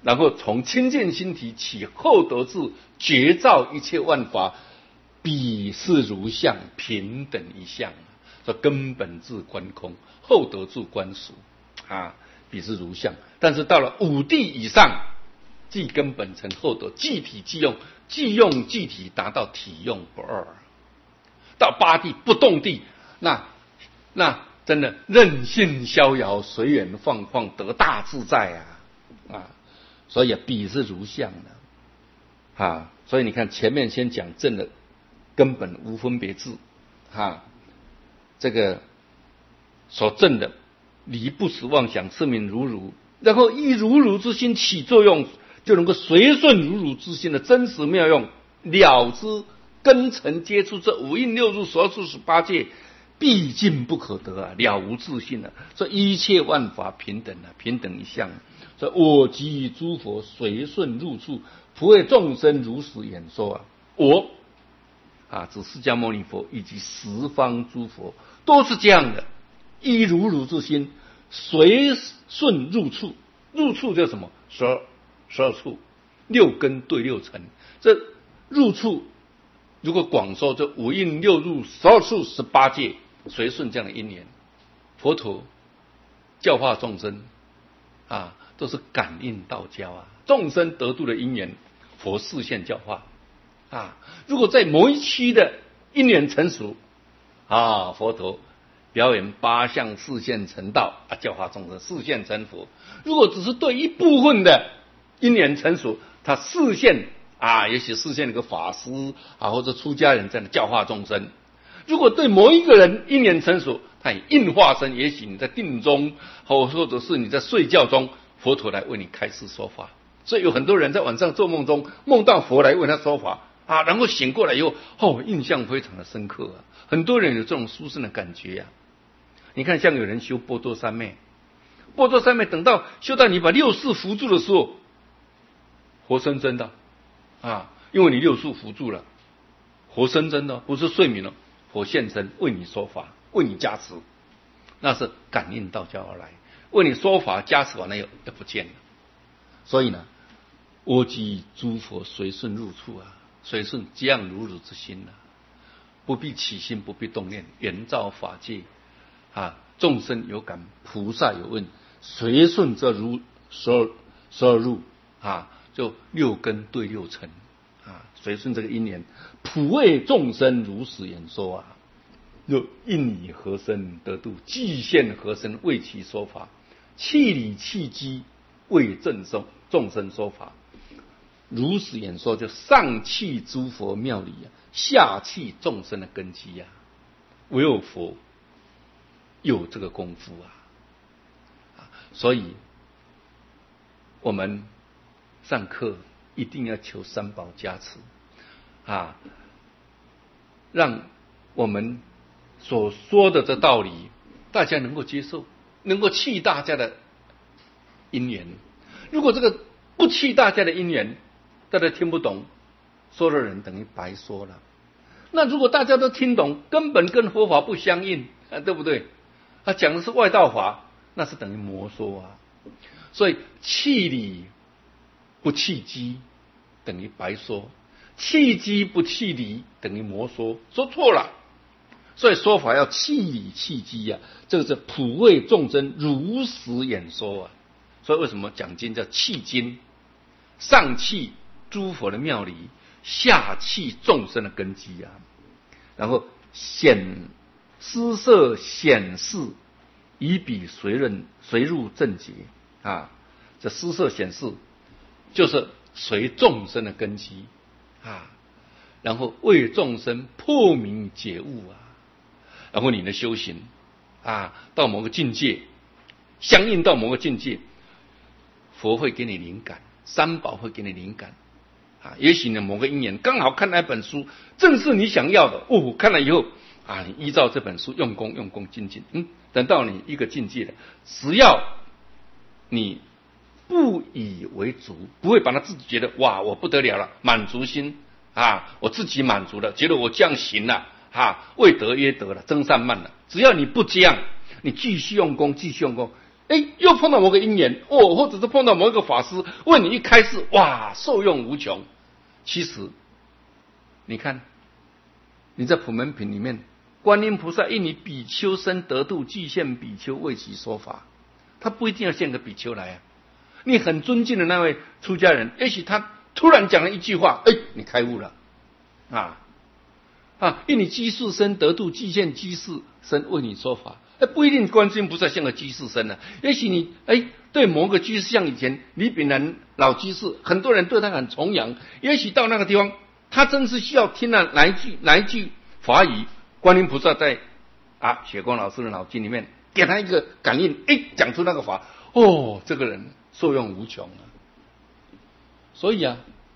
然后从清净心体起后得智，觉照一切万法，彼是如相，平等一相。说根本智观空，后得智观俗啊，彼是如相。但是到了五地以上，即根本成后得，即体即用，即用即体，达到体用不二。到八地不动地，那真的任性逍遥，随缘放旷，得大自在啊！所以彼是如相的啊！所以你看前面先讲证的根本无分别智啊，这个所证的离不实妄想，是名如如，然后依如如之心起作用，就能够随顺如如之心的真实妙用，了知根尘接触这五蕴六入所处18界，毕竟不可得啊，了无自性啊。这一切万法平等啊，平等一相。这我及诸佛随顺入处，普为众生如实演说啊。我啊，指释迦牟尼佛以及十方诸佛都是这样的，依如如之心随顺入处。入处叫什么？12处，六根对六尘。这入处如果广说，这五蕴六入12处18界，随顺这样的因缘，佛陀教化众生啊，都是感应道交啊。众生得度的因缘，佛示现教化啊。如果在某一期的因缘成熟啊，佛陀表演8相示现成道啊，教化众生示现成佛。如果只是对一部分的因缘成熟，他示现啊，也许示现了个法师啊，或者出家人这样的教化众生。如果对某一个人因缘成熟，他以应化身，也许你在定中，或者是你在睡觉中，佛陀来为你开示说法。所以有很多人在晚上做梦中梦到佛来为他说法啊，然后醒过来以后，印象非常的深刻啊。很多人有这种殊胜的感觉呀。你看，像有人修波多三昧，波多三昧等到修到你把六识扶住的时候，活生生的啊，因为你六识扶住了，活生生的，不是睡眠了，佛现身为你说法，为你加持，那是感应道交而来，为你说法加持完了又不见了。所以呢，我及诸佛随顺入处啊，随顺降如如之心啊，不必起心，不必动念，圆照法界啊，众生有感，菩萨有问，随顺这如12入啊，就六根对六尘啊，随顺这个因缘，普为众生如实演说啊。又应以何身得度，即现何身为其说法，气理气机为众生说法。如实演说，就上契诸佛妙理啊，下契众生的根基啊。唯有佛有这个功夫啊，所以我们上课一定要求三宝加持啊，让我们所说的这道理大家能够接受，能够契大家的因缘。如果这个不契大家的因缘，大家听不懂，说的人等于白说了。那如果大家都听懂，根本跟佛法不相应啊，对不对？他讲的是外道法，那是等于魔说啊。所以契理不契机等于白说，契机不契理等于魔说，说错了。所以说法要契理契机啊，这个是普为众生如实演说啊。所以为什么讲经叫契经？上契诸佛的妙理，下契众生的根基啊。然后施设显示，以彼随入正觉啊。这施设显示就是随众生的根基啊，然后为众生破明解悟啊。然后你的修行啊，到某个境界，相应到某个境界，佛会给你灵感，三宝会给你灵感啊。也许呢某个因缘刚好看那本书，正是你想要的哦，看了以后啊，你依照这本书用功精进，等到你一个境界了，只要你不以为足，不会把他自己觉得哇我不得了了，满足心啊，我自己满足了，觉得我这样行了啊，未得约得了，增上慢了。只要你不这样，你继续用功， 又碰到某个因缘哦，或者是碰到某一个法师为你一开示，哇，受用无穷。其实你看你在普门品里面，观音菩萨因你比丘身得度，具现比丘为其说法，他不一定要现个比丘来啊。你很尊敬的那位出家人，也许他突然讲了一句话，你开悟了因你居士身得度，具现居士身为你说法，不一定观世音菩萨像个居士身啊。也许你对某个居士，像以前李炳南老居士，很多人对他很崇仰，也许到那个地方，他真是需要听了哪一句法语，观音菩萨在雪光老师的脑筋里面给他一个感应，讲出那个法，这个人受用无穷啊。所以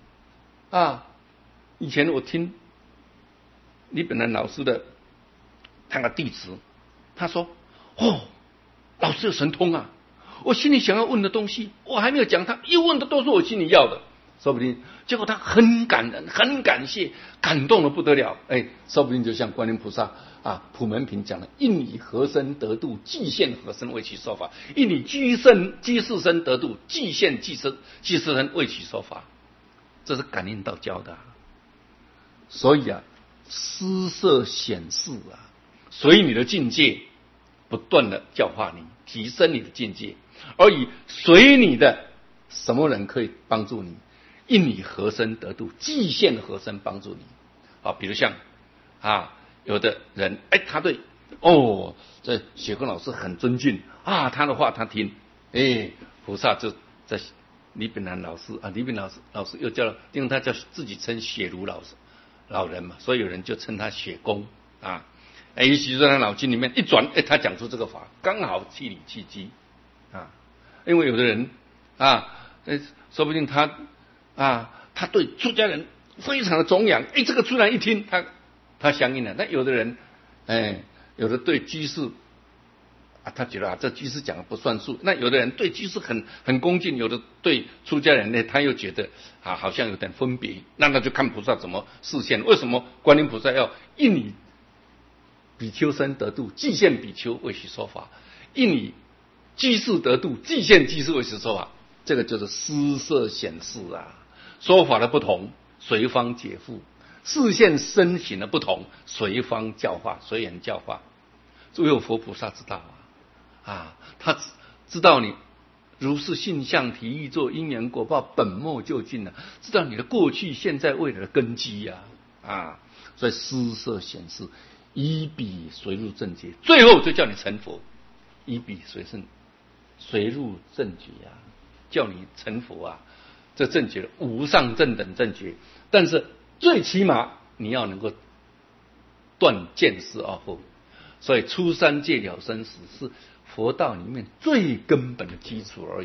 以前我听李炳南老师的他的弟子，他说老师有神通啊，我心里想要问的东西我还没有讲，他一问的都是我心里要的，说不定结果他很感人，很感谢，感动的不得了，说不定就像观音菩萨普门品讲的，应以何身得度，具现何身为其说法，应以居士身得度，具现居士身为其说法，这是感应道教的所以施设显示所以你的境界不断的教化你，提升你的境界，而以随你的什么人可以帮助你，应你何身得度，具现何身帮助你比如像有的人他对这雪坤老师很尊敬他的话他听，菩萨就在李炳南老师李炳老师又叫，因为他叫自己称雪如老人嘛，所以有人就称他雪公也许在他脑筋里面一转，他讲出这个法，刚好气理气机因为有的人说不定他对出家人非常的崇仰，这个突然一听他相应了。那有的人有的对居士他觉得这居士讲的不算数，那有的人对居士很恭敬，有的对出家人呢他又觉得好像有点分别，那就看菩萨怎么示现。为什么观音菩萨要应你比丘身得度，具现比丘为其说法，应你居士得度，具现居士为其说法，这个就是施设显示说法的不同随方解缚，示现身形的不同随方教化，随缘教化。只有佛菩萨知道他知道你如是性相体意作因缘果报本末究竟知道你的过去现在未来的根基所以施设显示，依彼随入正觉，最后就叫你成佛，依彼随入正觉叫你成佛这正觉无上正等正觉，但是最起码你要能够断见思二惑，所以出三界了生死是佛道里面最根本的基础而已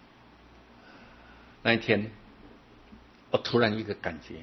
那一天我突然一个感觉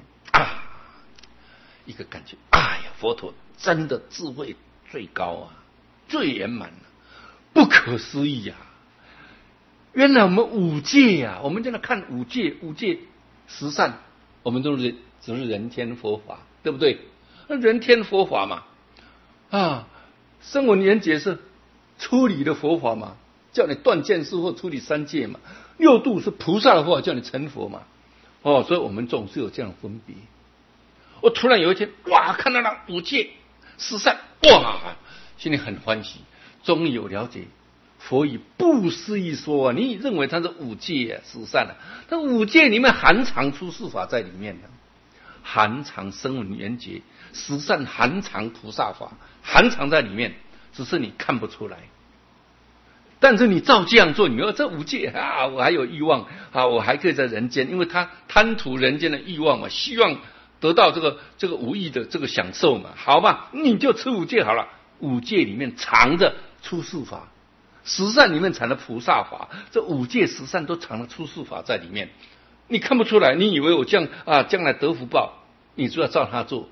佛陀真的智慧最高最圆满不可思议原来我们五戒我们在那看五戒十善，我们都是只是人天佛法，对不对？那人天佛法嘛声闻缘觉是出离的佛法嘛，叫你断见思或出离三界嘛。六度是菩萨的话，叫你成佛嘛。所以我们总是有这样的分别。我突然有一天看到了五戒十善，心里很欢喜，终于有了解佛以不思议说你认为它是五戒十善它五戒里面含藏出世法在里面含藏声闻缘觉，十善含藏菩萨法，含藏在里面，只是你看不出来。但是你照这样做，你说这五戒我还有欲望我还可以在人间，因为他贪图人间的欲望嘛，希望得到这个无益的这个享受嘛，好吧，你就吃五戒好了。五戒里面藏着出世法，十善里面藏着菩萨法，这五戒十善都藏了出世法在里面，你看不出来，你以为我将来得福报，你就要照他做，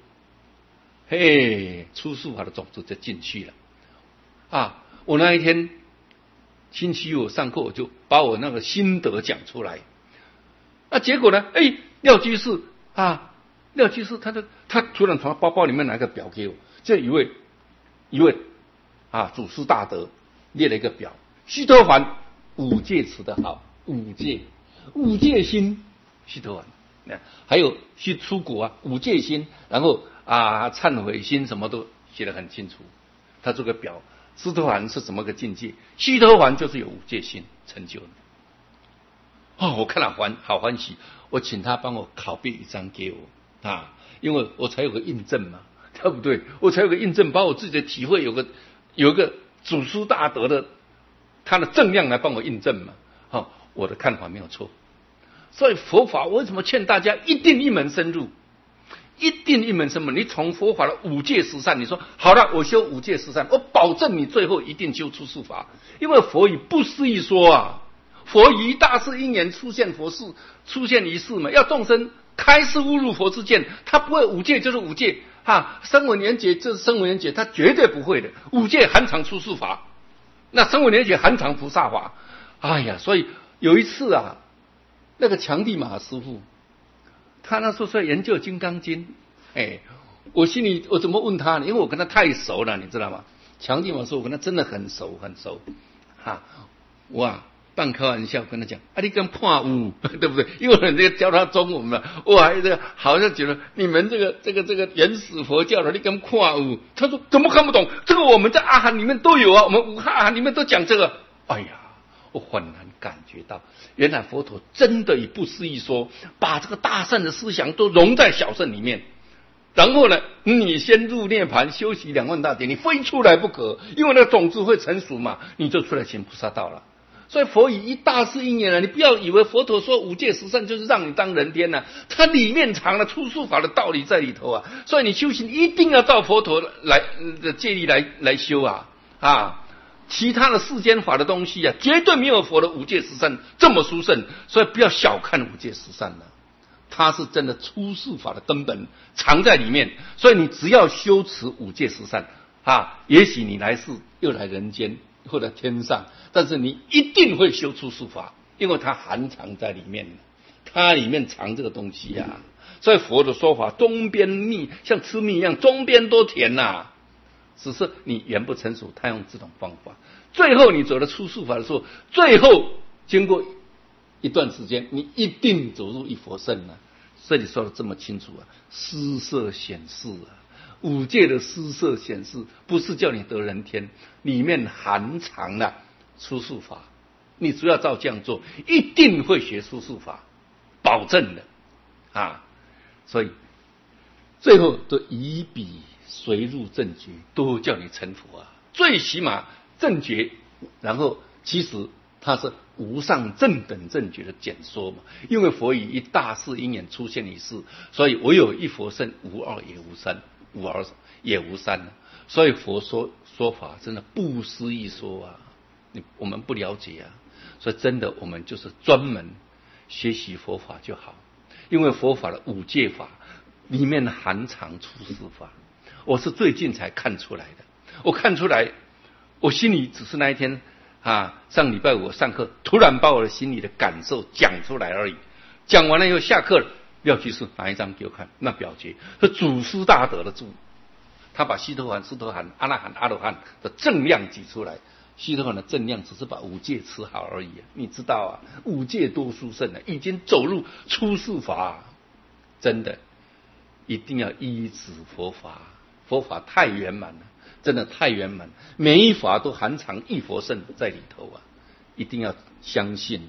出世法的种子就进去了我那一天星期五上课，我就把我那个心得讲出来结果呢廖居士他突然从包包里面拿个表给我，这一位祖师大德列了一个表，须陀洹五戒持的好，五戒心须陀洹，还有去出国啊，五戒心，然后忏悔心什么都写得很清楚。他这个表，须陀洹是怎么个境界？须陀洹就是有五戒心成就的。我看了好欢喜，我请他帮我拷贝一张给我因为我才有个印证嘛，对不对？我才有个印证，把我自己的体会有一个祖师大德的他的正量来帮我印证嘛。我的看法没有错。所以佛法我为什么劝大家一定一门深入？一定一门深入。你从佛法的五戒十善，你说好了，我修五戒十善，我保证你最后一定修出世法，因为佛以不思议说啊。佛以大事因缘出现佛事，出现一世嘛，要众生开示悟入佛之见，他不会五戒就是五戒声闻缘觉就是声闻缘觉，他绝对不会的。五戒含藏出世法，那声闻缘觉含藏菩萨法。所以有一次那个强地马师父，他那时候在研究《金刚经》，我心里我怎么问他呢？因为我跟他太熟了，你知道吗？强地马师父我跟他真的很熟，半开玩笑跟他讲你跟破五对不对？因为人家教他中文嘛，我还好像觉得你们这个原始佛教的你跟破五，他说怎么看不懂？这个我们在阿含里面都有我们五阿含里面都讲这个。我恍然感觉到，原来佛陀真的以不思议说，把这个大圣的思想都融在小圣里面。然后呢，你先入涅盘修习2万大典，你非出来不可，因为那个种子会成熟嘛，你就出来行菩萨道了。所以佛以一大事因缘你不要以为佛陀说五戒十善就是让你当人天它里面藏了出世法的道理在里头所以你修行一定要照佛陀来的戒律来修其他的世间法的东西绝对没有佛的五戒十善这么殊胜，所以不要小看五戒十善它是真的出世法的根本藏在里面。所以你只要修持五戒十善也许你来世又来人间或者天上，但是你一定会修出世法，因为它含藏在里面，它里面藏这个东西所以佛的说法中边蜜像吃蜜一样，中边都甜只是你缘不成熟，他用这种方法。最后你走了出世法的时候，最后经过一段时间，你一定走入一佛乘这里说的这么清楚施设显示五戒的施设显示，不是叫你得人天，里面含藏了出世法。你只要照这样做，一定会学出世法，保证的所以最后都以彼随入正觉，都叫你成佛最起码正觉，然后其实它是无上正等正觉的简说嘛。因为佛以一大事因缘出现一世，所以唯有一佛乘，无二也无三，无二也无三所以佛说法真的不思议说我们不了解所以真的我们就是专门学习佛法就好。因为佛法的五戒法里面含藏出世法，我是最近才看出来的。我看出来，我心里只是那一天上礼拜五上课，突然把我的心里的感受讲出来而已。讲完了以后下课了，廖居士拿一张给我看，那表节是祖师大德的注，他把须陀洹、阿那含、阿罗汉的正量举出来。须陀洹的正量只是把五戒持好而已你知道五戒多殊胜已经走入出世法真的一定要依止佛法，佛法太圆满了，真的太圆满，每一法都含藏一佛乘在里头一定要相信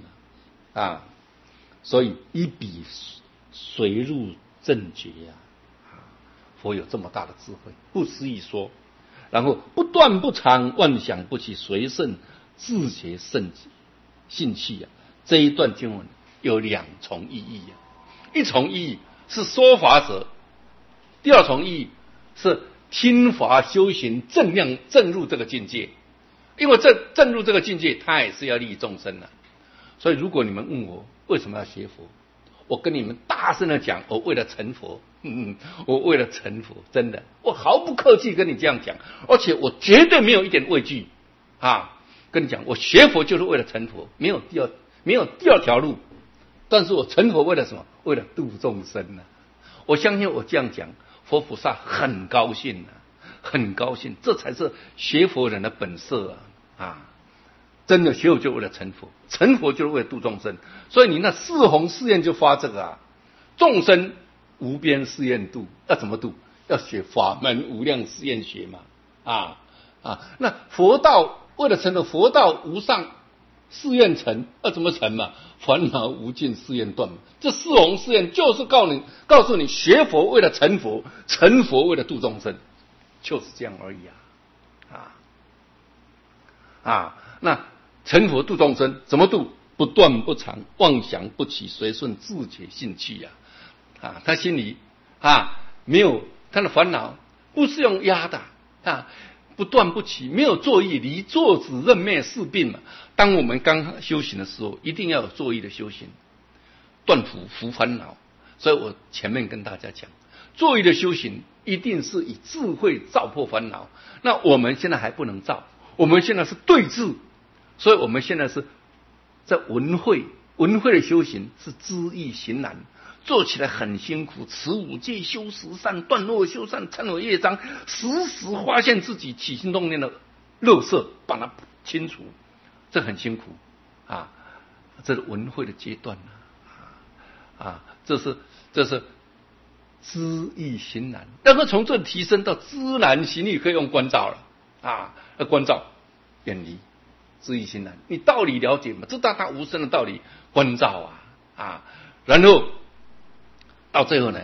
所以一笔随入正觉佛有这么大的智慧，不思议说。然后不断不长，妄想不起，随顺自觉圣性气这一段经文有2重意义一重意义是说法者，第2重意义是听法修行正量正入这个境界。因为正入这个境界，他也是要利益众生所以如果你们问我为什么要学佛，我跟你们大声的讲，我为了成佛我为了成佛，真的，我毫不客气跟你这样讲，而且我绝对没有一点畏惧跟你讲，我学佛就是为了成佛，没有第二条路。但是我成佛为了什么？为了度众生我相信我这样讲，佛菩萨很高兴很高兴，这才是学佛人的本色真的学佛就为了成佛，成佛就是为了度众生。所以你那四弘誓愿就发这个啊，众生无边誓愿度，要怎么度？要学法门无量誓愿学嘛，那佛道为了成的佛道无上誓愿成，要怎么成嘛？烦恼无尽誓愿断嘛。这四弘誓愿就是告诉你学佛为了成佛，成佛为了度众生，就是这样而已那成佛度众生怎么度？不断不长，妄想不起，随顺自觉性去他心里没有他的烦恼，不是用压的不断不起，没有作意，离作止任灭四病嘛。当我们刚修行的时候，一定要有作意的修行，断除烦恼。所以我前面跟大家讲，作意的修行一定是以智慧照破烦恼。那我们现在还不能照，我们现在是对治，所以我们现在是在文慧的修行是知易行难，做起来很辛苦，持五戒修十善，断恶修善，忏悔业障，时时发现自己起心动念的垃圾，把它清除，这很辛苦这是文慧的阶段这是知易行难。但是从这提升到知难行易，可以用观照了观照远离知易行难，你道理了解嘛？这大无声的道理，观照然后到最后呢，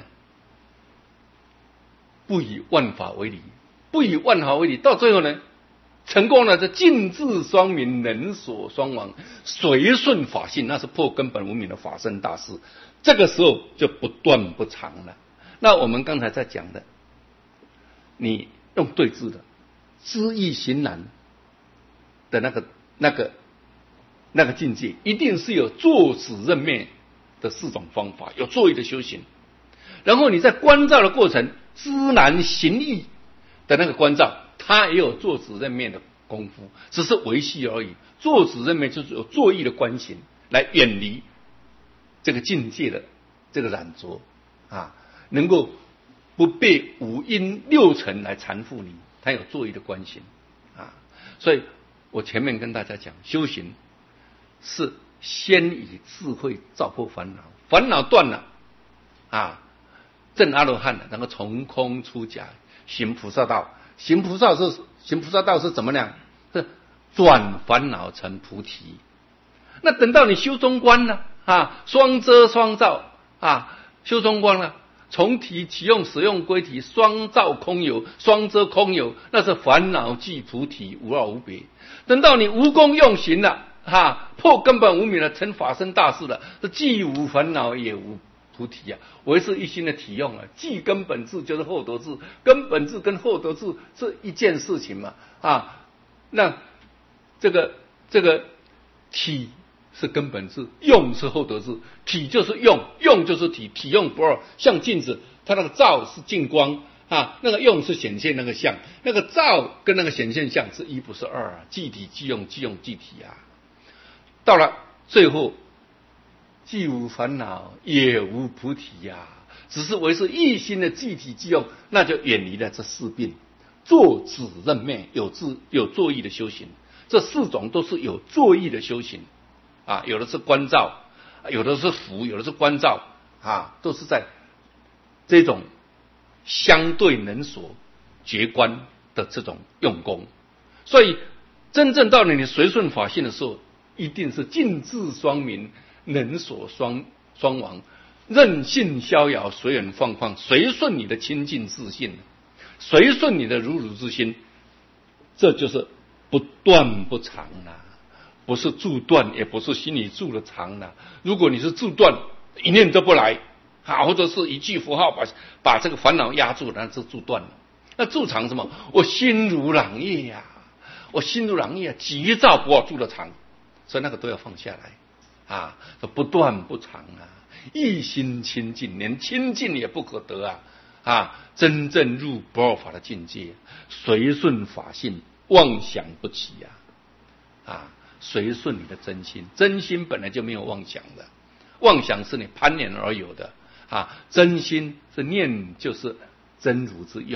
不以万法为理，到最后呢，成功了，这尽智双明，能所双亡，随顺法性，那是破根本无明的法身大事。这个时候就不断不长了。那我们刚才在讲的，你用对治的知易行难的那个境界，一定是有作止任灭的四种方法，有作意的修行。然后你在观照的过程，知难行易的那个观照，它也有作止任灭的功夫，只是维系而已。作止任灭就是有作意的观行，来远离这个境界的这个染着能够不被五阴六尘来缠缚你，它有作意的观行所以我前面跟大家讲，修行是先以智慧照破烦恼，烦恼断了证阿罗汉了，然后从空出假，行菩萨道。行菩萨道是怎么样？是转烦恼成菩提。那等到你修中观了双遮双照修中观了，从体起用使用归体，双照空有，双遮空有，那是烦恼即菩提，无二无别。等到你无功用行了破根本无明了，成法身大事了，这既无烦恼也无菩提唯是一心的体用既根本智就是后得智，根本智跟后得智是一件事情嘛那这个体是根本智，用是后得智。体就是用，用就是体，体用不二。像镜子，它那个照是镜光那个用是显现那个相，那个照跟那个显现相是一不是二即体即用，即用即体到了最后，既无烦恼也无菩提只是为是一心的即体即用，那就远离了这四病，作止任灭，有作意的修行。这四种都是有作意的修行有的是观照，有的是伏，有的是观照都是在这种相对能所觉观的这种用功。所以真正到了你随顺法性的时候，一定是尽智双明，能所双亡，任性逍遥，随缘放旷，随顺你的清净自信，随顺你的如如之心，这就是不断不长不是住断，也不是心里住的长如果你是住断，一念都不来或者是一句符号把这个烦恼压住，那是住断了。那住长什么？我心如朗月我心如朗月急躁不住的长，所以那个都要放下来不断不长一心清净，连清净也不可得真正入不二法的境界，随顺法性，妄想不起随顺你的真心，真心本来就没有妄想的，妄想是你攀缘而有的真心是念，就是真如之用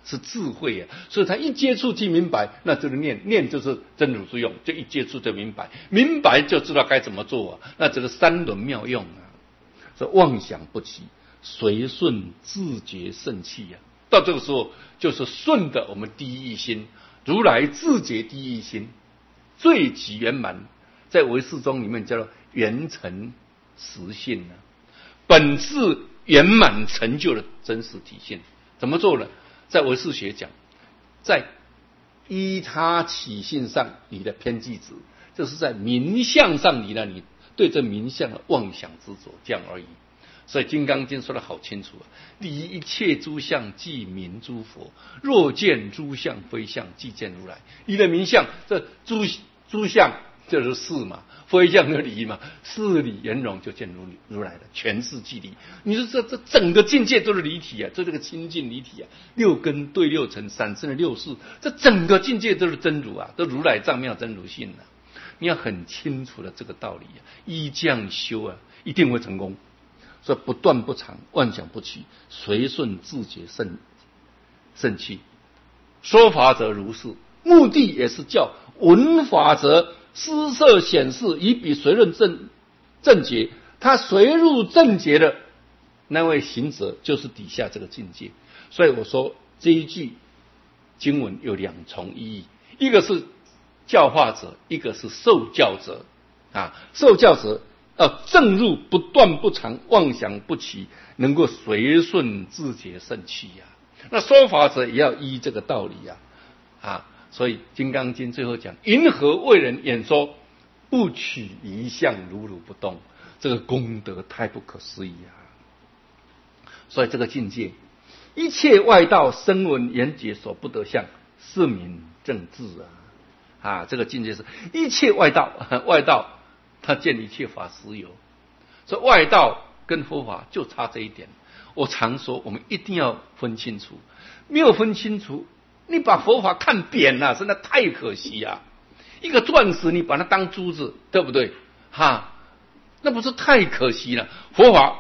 是智慧啊，所以他一接触即明白，那就是念，念就是真如之用，就一接触就明白，明白就知道该怎么做啊，那这个三轮妙用啊，所以妄想不起，随顺自觉圣气啊，到这个时候就是顺的我们第一义心，如来自觉第一义心，最极圆满，在唯识宗里面叫做圆成实性啊，本质圆满成就的真实体现。怎么做呢？在唯识学讲，在依他起性上你的偏激值，就是在名相上你对这名相的妄想执着，这样而已。所以《金刚经》说得好清楚啊，第一，一切诸相即名诸佛，若见诸相非相，即见如来。你的名相，这诸相就是事嘛，非相的理嘛，事理圆融就见如来了，全是即理。你说这整个境界都是离体啊，这个清净离体啊，六根对六尘，产生的六事，这整个境界都是真如啊，都如来藏妙真如性啊。你要很清楚的这个道理啊，依这样修啊，一定会成功。所以不断不长，妄想不起，随顺自觉圣气。说法者如是，目的也是叫闻法者施设显示，以彼随润正觉。他随入正觉的那位行者，就是底下这个境界。所以我说这一句经文有两重意义，一个是教化者，一个是受教者啊。受教者要正入不断不长，妄想不起，能够随顺自觉圣气呀。那说法者也要依这个道理呀啊。所以《金刚经》最后讲：云何为人演说，不取一相，如如不动。这个功德太不可思议啊！所以这个境界，一切外道声闻缘觉所不得相，是名正智啊！这个境界是一切外道，外道他见一切法实有，所以外道跟佛法就差这一点。我常说，我们一定要分清楚，没有分清楚，你把佛法看扁了，真的太可惜啊！一个钻石，你把它当珠子，对不对？那不是太可惜了？佛法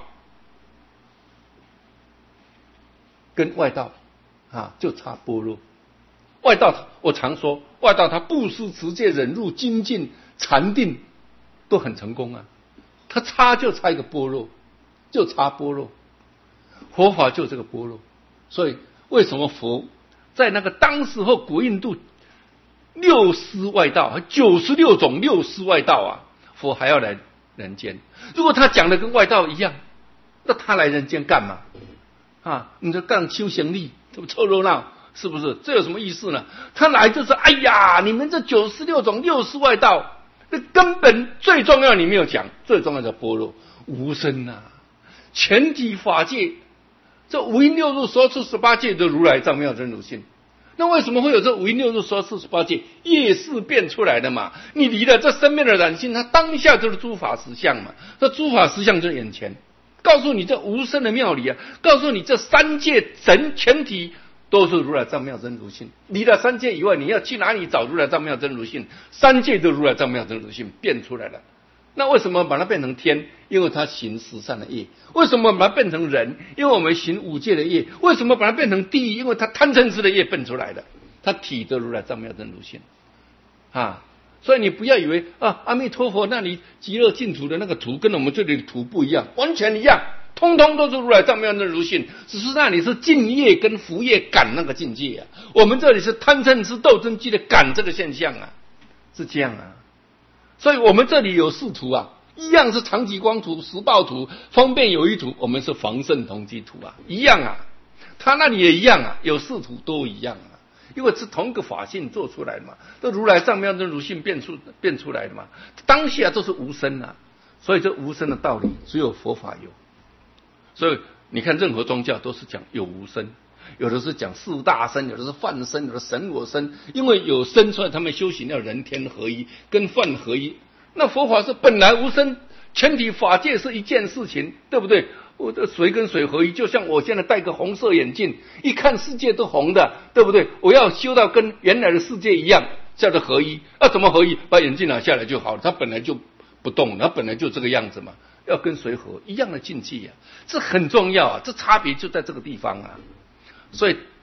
跟外道就差般若。外道我常说，外道他布施、持戒、忍辱、精进、禅定都很成功啊，他就差一个般若，就差般若。佛法就这个般若，所以为什么佛在那个当时候古印度六师外道96种六师外道啊，佛还要来人间？如果他讲的跟外道一样，那他来人间干嘛？你就干修行力，这不凑热闹，是不是？这有什么意思呢？他来就是，哎呀，你们这96种六师外道，那根本最重要你没有讲，最重要的般若无生啊，全体法界，这五阴六入所处18界的如来藏妙真如性。那为什么会有这五阴六入所处18界业识变出来的嘛？你离了这生命的染性，它当下就是诸法实相嘛。这诸法实相就是眼前，告诉你这无生的妙理啊，告诉你这三界全体都是如来藏妙真如性。离了三界以外，你要去哪里找如来藏妙真如性？三界都如来藏妙真如性变出来了。那为什么把它变成天？因为它行十善的业。为什么把它变成人？因为我们行五戒的业。为什么把它变成地狱？因为它贪嗔痴的业变出来的。它体得如来藏妙真如性所以你不要以为阿弥陀佛那里极乐净土的那个土跟我们这里的土不一样，完全一样，通通都是如来藏妙真如性，只是那里是净业跟福业感那个境界啊，我们这里是贪嗔痴斗争机的感这个现象啊，是这样啊。所以我们这里有四土一样是常寂光土、十报土、方便有余土，我们是防圣同居土一样他那里也一样有四土都一样因为是同一个法性做出来的嘛，这如来藏妙真如性变出来的嘛，当下都是无生所以这无生的道理只有佛法有。所以你看任何宗教都是讲有无生，有的是讲四大身，有的是梵身，有的神我身，因为有生，所以他们修行要人天合一，跟梵合一。那佛法是本来无生，全体法界是一件事情，对不对？我的水跟水合一，就像我现在戴个红色眼镜，一看世界都红的，对不对？我要修到跟原来的世界一样，叫做合一。怎么合一？把眼镜拿下来就好了，它本来就不动，它本来就这个样子嘛，要跟水合一样的境界这很重要这差别就在这个地方所以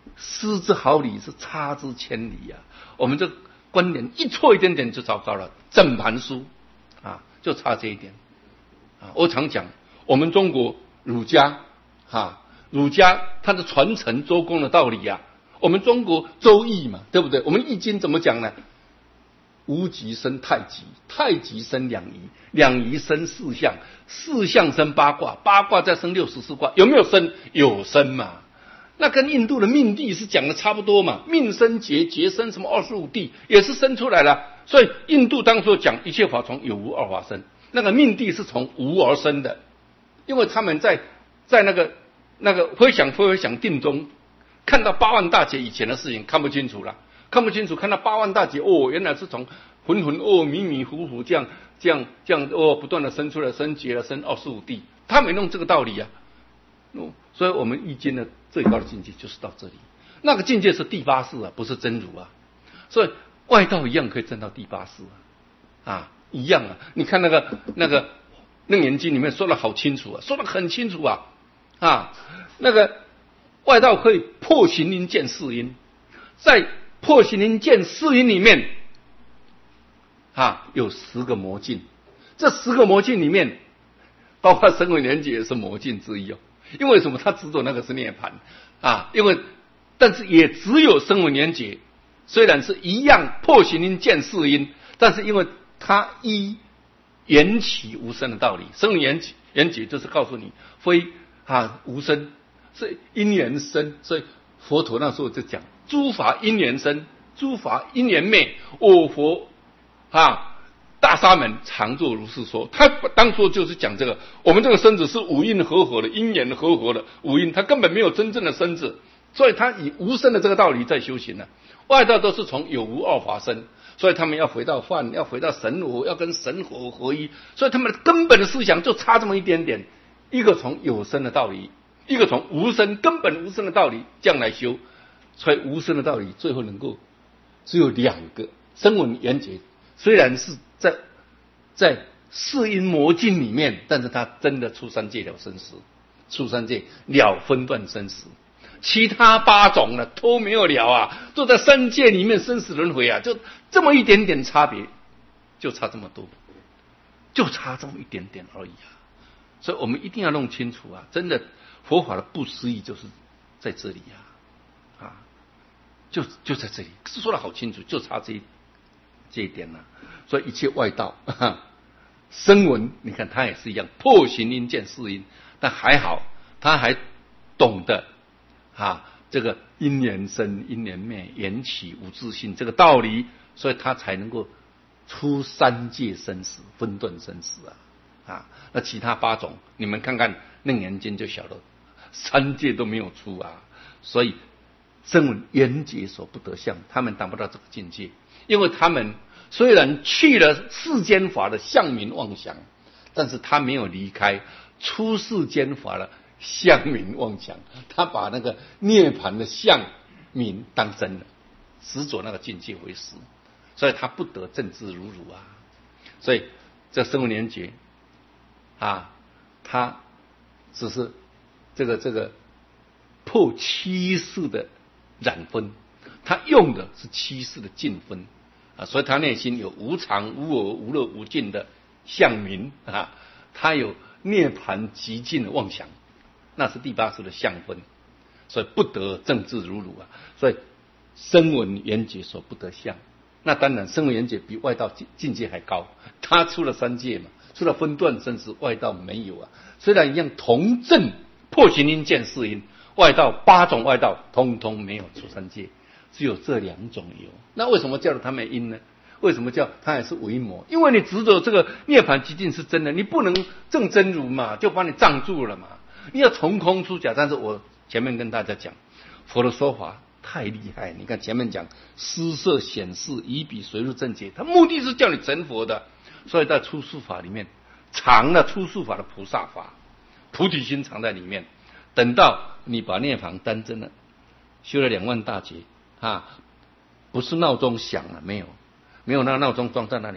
失之毫厘是差之千里啊！我们这观点一错一点点就糟糕了，整盘书啊就差这一点啊！我常讲，我们中国儒家儒家它的传承周公的道理啊，我们中国周易嘛，对不对？我们易经怎么讲呢？无极生太极，太极生两仪，两仪生四象，四象生八卦，八卦再生64卦，有没有生？有生嘛。那跟印度的命地是讲的差不多嘛，命生劫，劫生什么25地，也是生出来了。所以印度当初讲一切法从有无二法生，那个命地是从无而生的，因为他们在那个回想定中，看到8万大劫以前的事情看不清楚，看到8万大劫，原来是从浑迷迷糊糊这样不断的生出来，生劫了，生25地，他没弄这个道理啊。所以我们易经的最高的境界就是到这里，那个境界是第八识啊，不是真如啊。所以外道一样可以证到第八识一样啊。你看那个楞严经里面说的好清楚啊，说的很清楚啊，那个外道可以破行因见识因，在破行因见识因里面有10个魔境，这10个魔境里面包括声闻缘觉也是魔境之一哦。因为什么？他执着那个是涅槃但是也只有声闻缘觉，虽然是一样破行因见识因，但是因为他依缘起无生的道理，声闻缘觉就是告诉你非无生，是因缘生，所以佛陀那时候就讲诸法因缘生，诸法因缘灭，我佛大沙门常作如是说。他当初就是讲这个，我们这个身子是五因合合的，因缘合合的五因，他根本没有真正的身子，所以他以无生的这个道理在修行外道都是从有无二法生，所以他们要回到幻，要回到神我，要跟神佛合一，所以他们的根本的思想就差这么一点点，一个从有生的道理，一个从无生根本无生的道理这样来修，所以无生的道理最后能够只有2个，声闻缘觉虽然是在四因魔境里面，但是他真的出三界了生死，出三界了分段生死，其他8种呢都没有了都在三界里面生死轮回就这么一点点差别，就差这么多，就差这么一点点而已所以我们一定要弄清楚真的佛法的不思议就是在这里就在这里，说得好清楚，就差这一点所以一切外道声闻，你看他也是一样破行因见识因，但还好他还懂得这个因缘生因缘灭，缘起无自性这个道理，所以他才能够出三界生死，分段生死那其他8种你们看看楞严经就晓得，三界都没有出所以声闻缘觉所不得相，他们达不到这个境界，因为他们虽然去了世间法的相名妄想，但是他没有离开出世间法的相名妄想，他把那个涅槃的相名当真了，执着那个境界为实，所以他不得正知如如所以这声闻缘觉他只是这个破7世的染分，他用的是7世的净分所以他内心有无常无我无乐无尽的相名他有涅槃极尽的妄想，那是第8识的相分，所以不得正知如如所以声闻缘觉所不得相，那当然声闻缘觉比外道境界还高，他出了三界嘛，出了分段生死，外道没有虽然一样同证破行因见识因，外道8种外道通通没有出三界，只有这2种有。那为什么叫他们因呢？为什么叫他也是唯魔？因为你执着这个涅槃极尽是真的，你不能证真如嘛，就把你障住了嘛。你要从空出假，但是我前面跟大家讲，佛的说法太厉害。你看前面讲施设显示以彼随入正解，他目的是叫你成佛的，所以在出世法里面藏了出世法的菩萨法，菩提心藏在里面。等到你把涅槃当真了，修了2万大劫不是闹钟响了没有那个闹钟装在那里，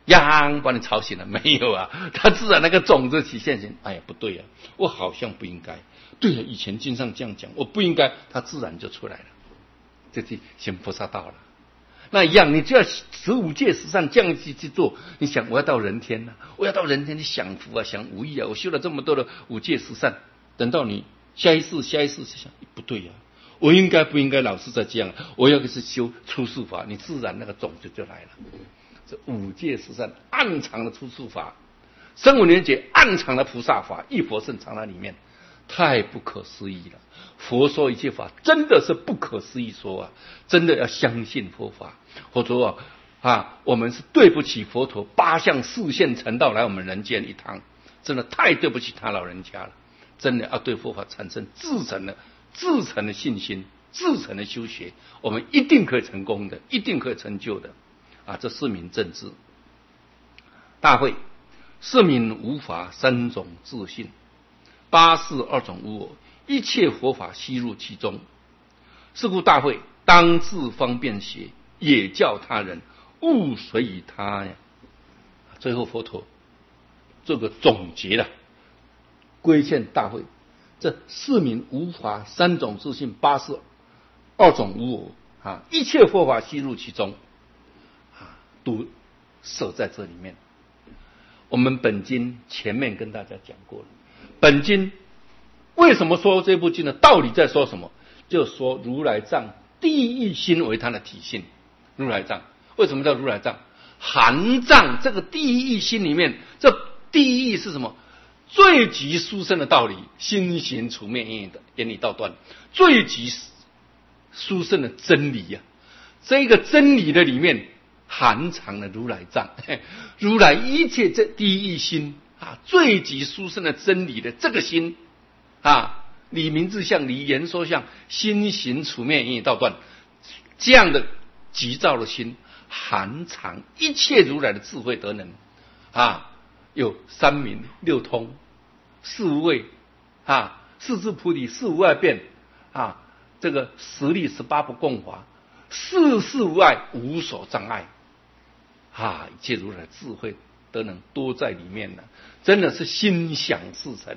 呀，把你吵醒了没有啊？他自然那个种子起现行，哎呀，不对啊，我好像不应该。对啊，以前经上这样讲，我不应该，他自然就出来了，这就行菩萨道了。那一样，你就要15戒十善这样去做。你想，我要到人天啊，我要到人天去享福啊，享无益啊。我修了这么多的5戒十善，等到你下一世想，不对啊，我应该不应该老是在这样？我要是修出世法，你自然那个种子就来了。这5戒十善暗藏的出世法，声闻缘觉暗藏的菩萨法，一佛圣藏在里面。太不可思议了！佛说一切法真的是不可思议说啊！真的要相信佛法，或者说我们是对不起佛陀8相4现成道来我们人间一趟，真的太对不起他老人家了。真的要对佛法产生至诚的信心，至诚的修学，我们一定可以成功的，一定可以成就的啊！这是名正知大会，是名无法3种自信。8事2种无我，一切佛法悉入其中。是故大会当自方便学，也教他人勿随于他呀。最后佛陀做个总结了，规劝大会：这4名无法3种自信，8事2种无我一切佛法悉入其中都设在这里面。我们本经前面跟大家讲过了。本经为什么说这部经呢？道理在说什么？就说如来藏第一心为它的体性。如来藏为什么叫如来藏？含藏这个第一心里面，这第一义是什么？最极殊胜的道理，心行处灭言理道断，最极殊胜的真理呀！这个真理的里面含藏了如来藏，如来一切这第一义心最极殊胜的真理的这个心理名自相，理言说相，心行处灭言理道断，这样的极照的心，含藏一切如来的智慧德能有3明6通4无畏4智菩提4无碍辩这个10力18不共法4事无碍无所障碍一切如来的智慧德能多在里面了，真的是心想事成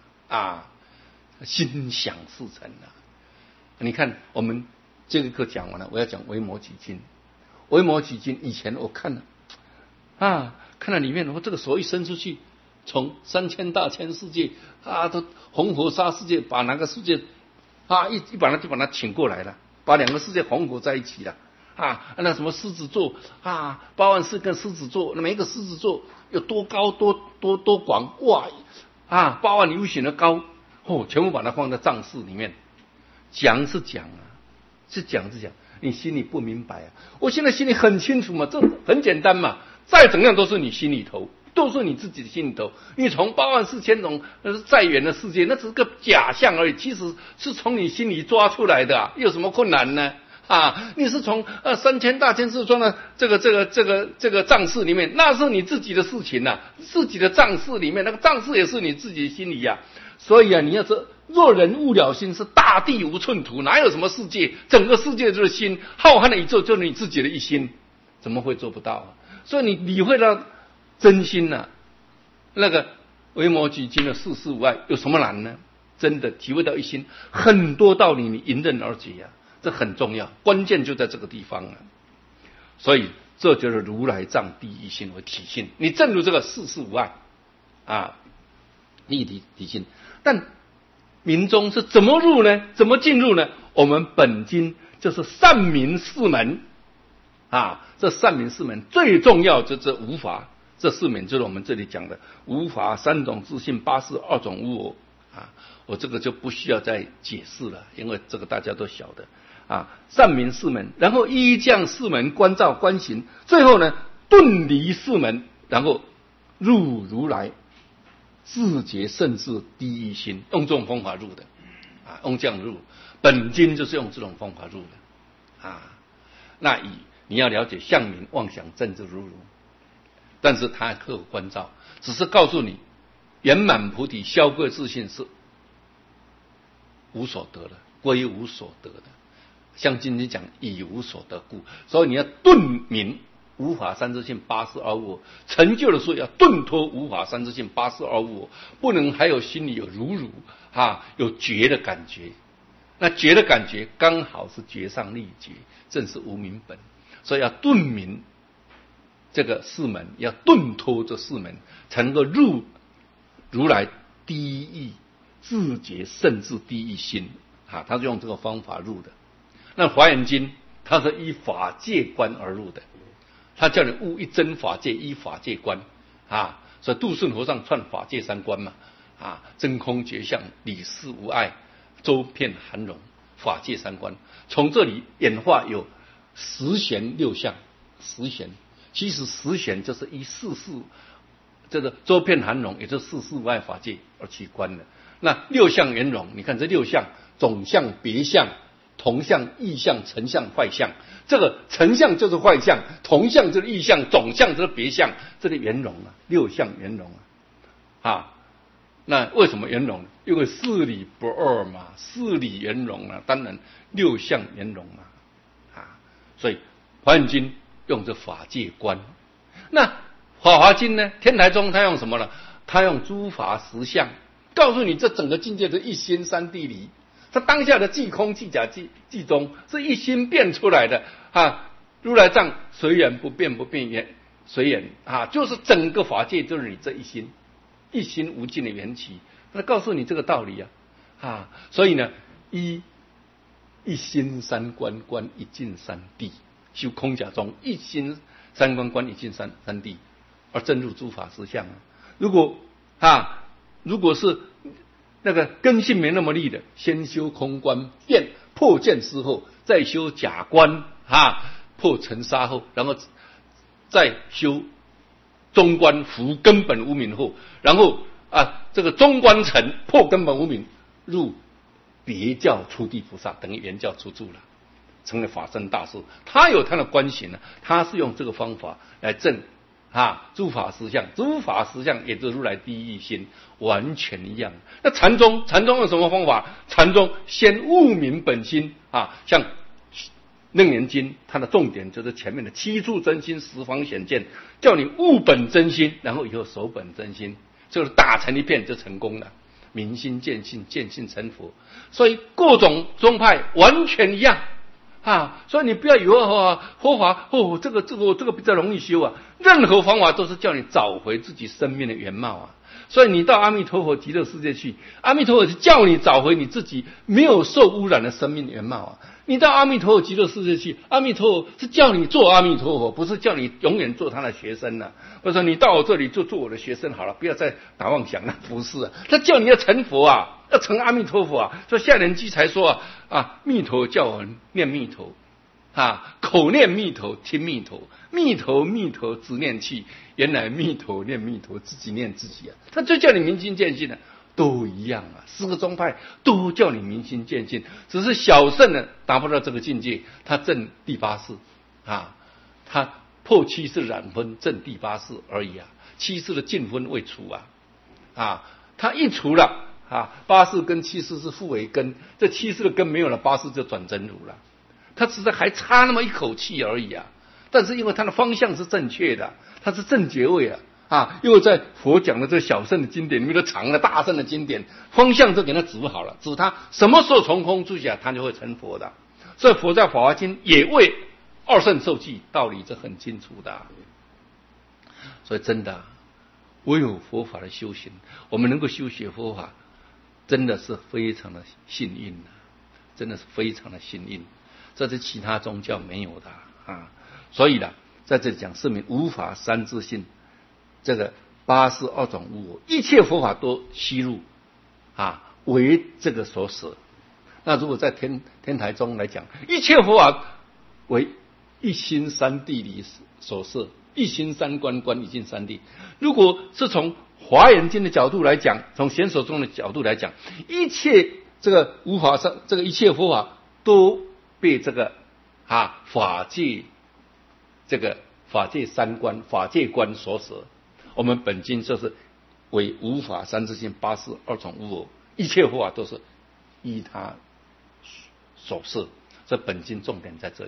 心想事成你看我们这个课讲完了，我要讲维摩诘经。维摩诘经以前我看了看了里面，我这个手一伸出去，从3000大千世界都红河沙世界，把哪个世界一把就把它请过来了，把2个世界混合在一起了。那什么狮子座8万4个狮子座，那每一个狮子座有多高多广哇8万由旬的高全部把它放在藏室里面讲是讲你心里不明白我现在心里很清楚嘛，这很简单嘛，再怎样都是你心里头，都是你自己的心里头。你从8万4千种再远的世界，那只是个假象而已，其实是从你心里抓出来的有什么困难呢？你是从3000大千世中的这个藏室里面，那是你自己的事情自己的藏室里面，那个藏室也是你自己的心里所以你要说若人悟了心，是大地无寸土，哪有什么世界？整个世界就是心，浩瀚的宇宙就是你自己的一心，怎么会做不到所以你理会到真心那个维摩诘经的4事无碍有什么难呢？真的体会到一心，很多道理你迎刃而解这很重要，关键就在这个地方所以这就是如来藏第一心为体性。你正如这个4事无碍立体性，但明宗是怎么入呢？怎么进入呢？我们本经就是善明4门这善明4门最重要就是无法，这4门就是我们这里讲的无法3种自信8事2种无我我这个就不需要再解释了，因为这个大家都晓得善明4门，然后依降4门观照观行，最后呢顿离4门，然后入如来自觉圣智第一心，用这种方法入的用这样入，本经就是用这种方法入的那你要了解相明妄想正智如如，但是他还有观照，只是告诉你圆满菩提消贵自信是无所得的，归无所得的。像今天讲以无所得故，所以你要顿明无法三自性八事二无我，成就的时候要顿脱无法三自性八事二无我，不能还有心里有有觉的感觉。那觉的感觉刚好是觉上立觉，正是无明本，所以要顿明这个四门，要顿脱这四门，才能够入如来第一义自觉甚至第一心他是用这个方法入的。那华严经它是依法界观而入的，他叫你悟一真法界，依法界观所以度顺和尚串法界三观嘛真空觉相，理事无碍，周遍含容，法界三观，从这里演化有十弦六相。十弦其实十弦就是依四事，这个周遍含容，也就是四事无碍法界而起观的。那六相圆融，你看这六相，总相、别相、同相、异相、成相、坏相。这个成相就是坏相，同相就是异相，总相就是别相，这里圆融六相圆融那为什么圆融？因为四理不二嘛，四理圆融当然六相圆融所以华严经用这法界观。那法华经呢？天台宗他用什么呢？他用诸法实相，告诉你这整个境界的一心三谛离，他当下的即空即假即中是一心变出来的如来藏随缘不变，不变缘随缘就是整个法界就是你这一心，一心无尽的缘起，他告诉你这个道理所以呢，一心三观，观一尽三谛，修空假中一心三观，观一尽三谛，而证入诸法实相如果是那个根性没那么利的，先修空观，破见思后，再修假观破尘沙后，然后再修中观伏根本无明后，然后这个中观成破根本无明，入别教初地菩萨，等于原教出住了，成为法身大士。他有他的观行他是用这个方法来证诸法实相，诸法实相也就是如来第一义心，完全一样。那禅宗用什么方法？禅宗先悟明本心像楞严经它的重点就是前面的七处真心，十方显见，叫你悟本真心，然后以后守本真心，就是打成一片就成功了，明心见性，见性成佛。所以各种宗派完全一样所以你不要以为佛法这个比较容易修任何方法都是叫你找回自己生命的原貌所以你到阿弥陀佛极乐世界去，阿弥陀佛是叫你找回你自己没有受污染的生命原貌你到阿弥陀佛极乐世界去，阿弥陀佛是叫你做阿弥陀佛，不是叫你永远做他的学生或者说你到我这里就做我的学生好了，不要再打妄想了，不是他叫你要成佛要成阿弥陀佛所以下人机才说弥陀叫我念弥陀口念弥陀，听弥陀，弥陀只念气，原来弥陀念弥陀，自己念自己他就叫你明心见性都一样四个宗派都叫你明心见性，只是小圣呢达不到这个境界，他证第八识他破七识染分证第八识而已七识的净分未除他一除了八识跟七识是互为根，这七识的根没有了，八识就转真如了，他只是还差那么一口气而已但是因为他的方向是正确的，他是正觉位因为在佛讲的这小圣的经典里面，都藏了大圣的经典，方向就给他指好了，指他什么时候从空出现他就会成佛的。所以佛在法华经也为二圣受记，道理是很清楚的所以真的唯有佛法的修行，我们能够修学佛法真的是非常的幸运真的是非常的幸运，这是其他宗教没有的所以呢，在这里讲是名无法三自性，这个八识二种无我，一切佛法都吸入为这个所舍。那如果在天台宗来讲，一切佛法为一心三谛离所摄，一心三观，观一尽三谛。如果是从华严经的角度来讲，从显手中的角度来讲，一切这个无法上，这个一切佛法都被这个法界这个法界三观、法界观所舍。我们本经就是为无法三自性、八识二种无我，一切佛法都是依他所摄。这本经重点在这里，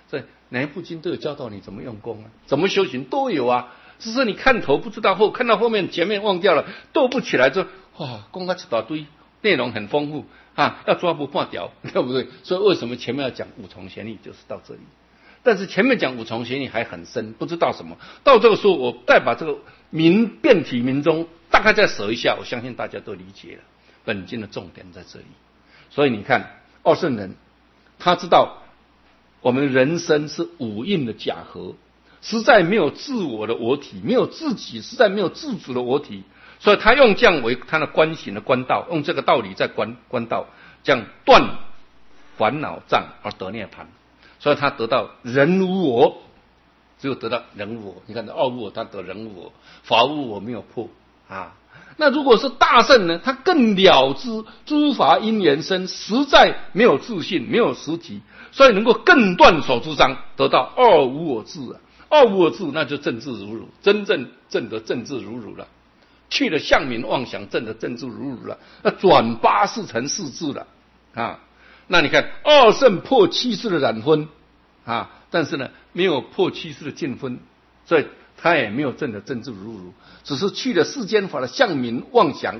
所以哪一部经都有教导你怎么用功啊，怎么修行都有啊。只是你看头不知道后，看到后面前面忘掉了，斗不起来就哇，讲了一大堆，内容很丰富啊，要抓不破条，对不对？所以为什么前面要讲五重玄义，就是到这里。但是前面讲五重玄义还很深，不知道什么。到这个时候，我再把这个变体明宗大概再舍一下，我相信大家都理解了。本经的重点在这里。所以你看，二圣人他知道我们人生是五蕴的假合，实在没有自我的我体，没有自己，实在没有自主的我体。所以他用这样为他的观行的观道，用这个道理在观道，这样断烦恼障而得涅槃。所以他得到人无我，只有得到人无我。你看二无我，他得人无我，法无我没有破啊。那如果是大圣呢，他更了知诸法因缘生，实在没有自性，没有实体，所以能够更断所知障，得到二无我智啊。二无我智，那就正智如如，真正证得正智如如了，去了相名妄想，证得正智如如了，那转八识成四智了啊。那你看二圣破七识的染昏啊，但是呢没有破七识的净昏，所以他也没有证得正智如如，只是去了世间法的相名妄想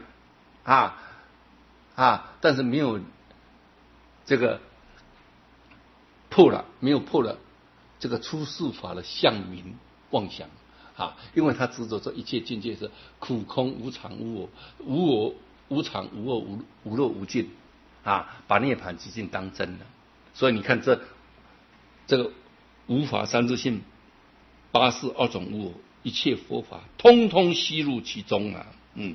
但是没有这个破了，没有破了这个出世法的相名妄想啊，因为他执着这一切境界是苦空无常无我，无我无常无我无漏无尽啊，把涅槃寂静当真了。所以你看这个无法三自性、八识二种无我，一切佛法通通吸入其中啊，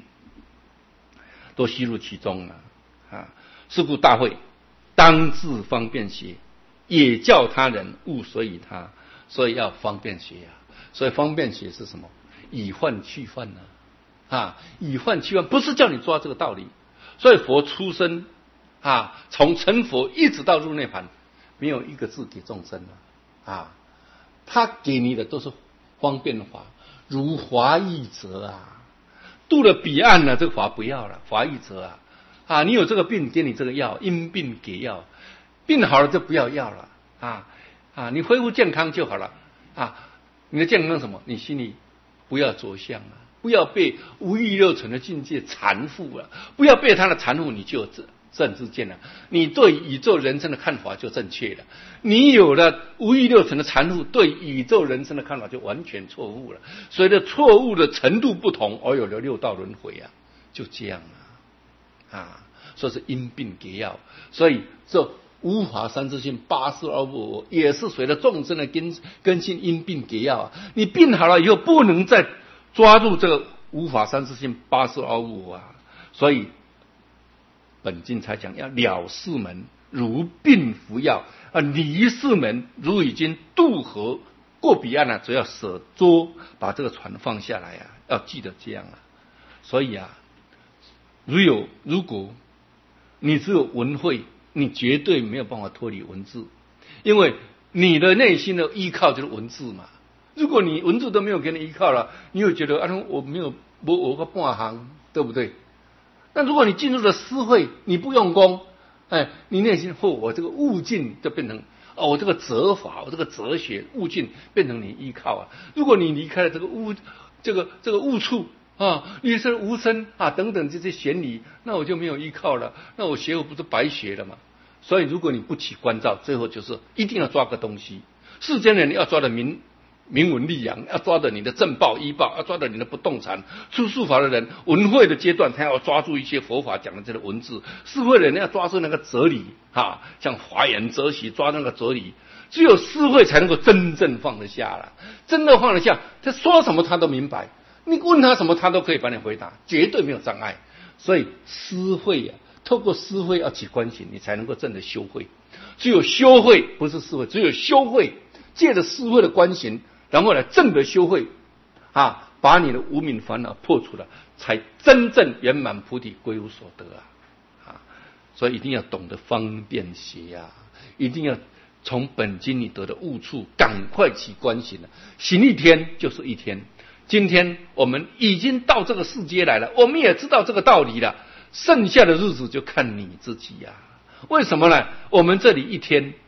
都吸入其中啊。是故大会当自方便学，也教他人勿随于他。所以要方便学啊。所以方便学是什么？以幻去幻以幻去幻，不是叫你抓这个道理。所以佛出生从成佛一直到入涅槃，没有一个字给众生他给你的都是方便的法，如华易者渡了彼岸了，这个法不要了，华易者你有这个病，给你这个药，因病给药，病好了就不要药了你恢复健康就好了你的健康什么？你心里不要着相不要被五欲六尘的境界缠缚了，不要被它的缠缚，你就有正知见了，你对宇宙人生的看法就正确了。你有了五欲六尘的缠缚，对宇宙人生的看法就完全错误了。随着错误的程度不同，而有了六道轮回就这样所以是因病给药。所以这无法三自性、八识二无我，也是随着众生的根性因病给药你病好了以后，不能再抓住这个无法三自性、八识二无我所以本经才讲要了世门，如病服药离世门，如已经渡河过彼岸了，只要舍捉，把这个船放下来要记得这样所以如果你只有文慧，你绝对没有办法脱离文字，因为你的内心的依靠就是文字嘛。如果你文字都没有给你依靠了，你会觉得我没有我个半行，对不对？那如果你进入了思慧，你不用功，你内心我这个悟境就变成我这个哲法，我这个哲学悟境变成你依靠如果你离开了这个悟处你是无声等等这些玄理，那我就没有依靠了，那我学我不是白学了吗？所以如果你不起关照，最后就是一定要抓个东西。世间人要抓的名闻利养，要抓着你的正报依报，要抓着你的不动产。出世法的人，文慧的阶段，他要抓住一些佛法讲的这个文字；智慧的人要抓住那个哲理像华严哲学抓那个哲理。只有智慧才能够真正放得下了，真的放得下，他说什么他都明白，你问他什么他都可以帮你回答，绝对没有障碍。所以思慧透过思慧要起观行，你才能够真的修慧。只有修慧，不是思慧，只有修慧，借着思慧的观行，然后来正的修慧把你的无明烦恼破除了，才真正圆满菩提，归无所得所以一定要懂得方便学一定要从本经里得的悟处赶快起观行行一天就是一天。今天我们已经到这个世界来了，我们也知道这个道理了，剩下的日子就看你自己为什么呢？我们这里一天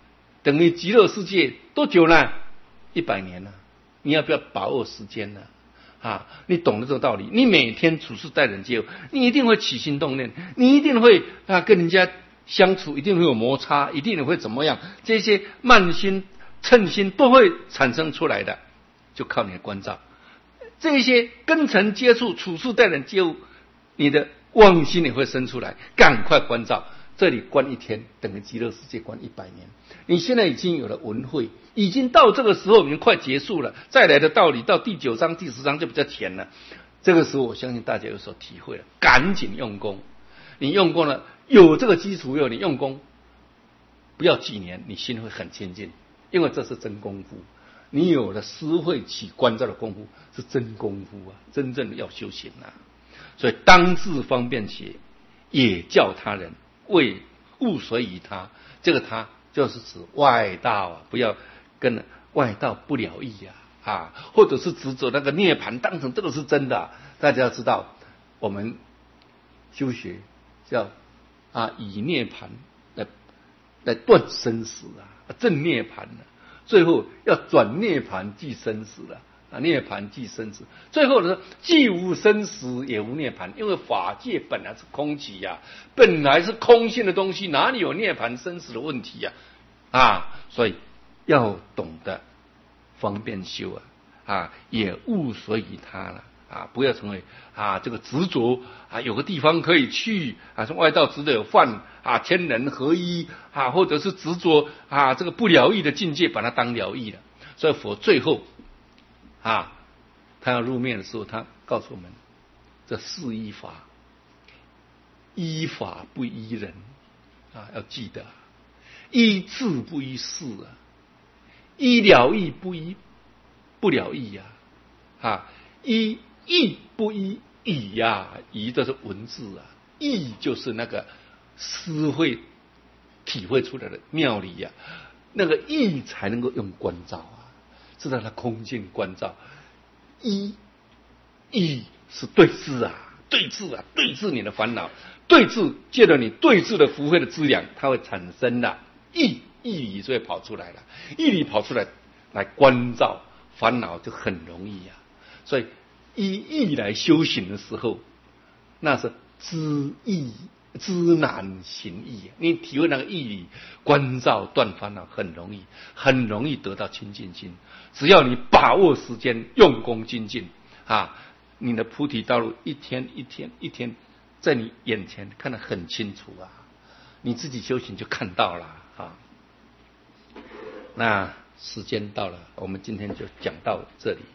等于极乐世界多久呢？100年了。你要不要把握时间呢？你懂得这个道理，你每天处事待人接物，你一定会起心动念，你一定会跟人家相处，一定会有摩擦，一定会怎么样？这些慢心、嗔心都会产生出来的，就靠你的关照。这些跟尘接触、处事待人接物，你的妄心也会生出来，赶快关照。这里关1天，等于极乐世界关100年。你现在已经有了文慧，已经到这个时候，已经快结束了。再来的道理到第9章、第10章就比较浅了。这个时候，我相信大家有所体会了，赶紧用功。你用功了，有这个基础以后，你用功，不要几年，你心会很清净，因为这是真功夫。你有了思慧起关照的功夫，是真功夫啊，真正的要修行啊。所以当自方便且，也教他人，为勿随于他。这个他就是指外道不要跟外道不了义或者是执着那个涅槃当成这个是真的。大家要知道，我们修学叫以涅槃来断生死证涅槃最后要转涅槃即生死涅槃即生死，最后呢，既无生死也无涅槃，因为法界本来是空寂本来是空性的东西，哪里有涅槃生死的问题所以要懂得方便修也勿随于他了不要成为这个执着有个地方可以去像外道执着有犯天人合一或者是执着这个不了义的境界，把它当了义了。所以佛最后他要入灭的时候，他告诉我们，这4依法，依法不依人要记得，依智不依事依了义不依不了义依义不依义义这是文字义就是那个思会体会出来的妙理那个义才能够用关照知道它空性关照。义是对治对治你的烦恼，对治借着你对治的福慧的资粮，它会产生义理就会跑出来了，义理跑出来来关照烦恼就很容易所以以义来修行的时候，那是知义知难行义你体会那个义理关照断烦恼很容易得到清净心。只要你把握时间用功精进你的菩提道路一天一天在你眼前看得很清楚你自己修行就看到了那时间到了，我们今天就讲到这里。